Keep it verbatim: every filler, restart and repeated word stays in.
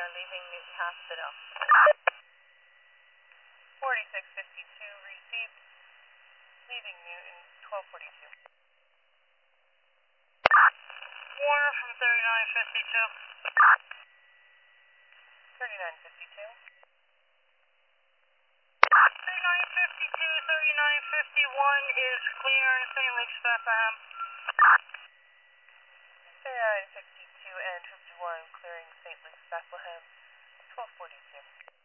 are leaving Newton Hospital. forty-six fifty-two received, leaving Newton, twelve forty-two. Warner from thirty-nine fifty-two. thirty-nine fifty-two. thirty-nine fifty-two, thirty-nine fifty-one is clear in Saint Luke's, Bethlehem. thirty-nine fifty-two and fifty-one clearing Saint Luke's, Bethlehem, twelve forty-two.